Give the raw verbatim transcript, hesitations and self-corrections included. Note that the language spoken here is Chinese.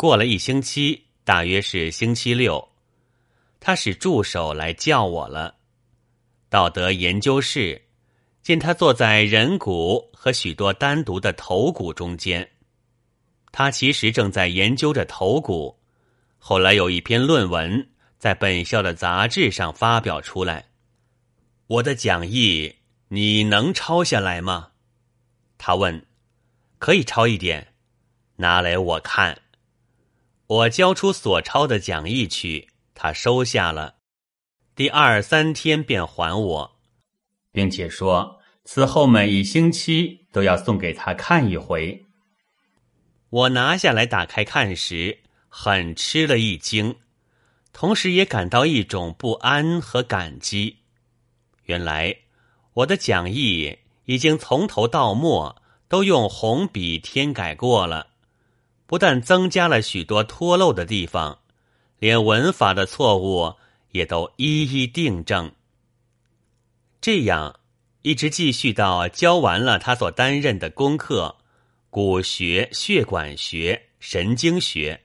过了一星期，大约是星期六，他使助手来叫我了。到得研究室，见他坐在人骨和许多单独的头骨中间。他其实正在研究着头骨，后来有一篇论文在本校的杂志上发表出来。我的讲义你能抄下来吗？他问。可以抄一点，拿来我看。我交出所抄的讲义去，他收下了。第二三天便还我，并且说此后每一星期都要送给他看一回。我拿下来打开看时，很吃了一惊，同时也感到一种不安和感激。原来我的讲义已经从头到末都用红笔添改过了，不但增加了许多脱漏的地方，连文法的错误也都一一订正。这样一直继续到教完了他所担任的功课，骨学、血管学、神经学，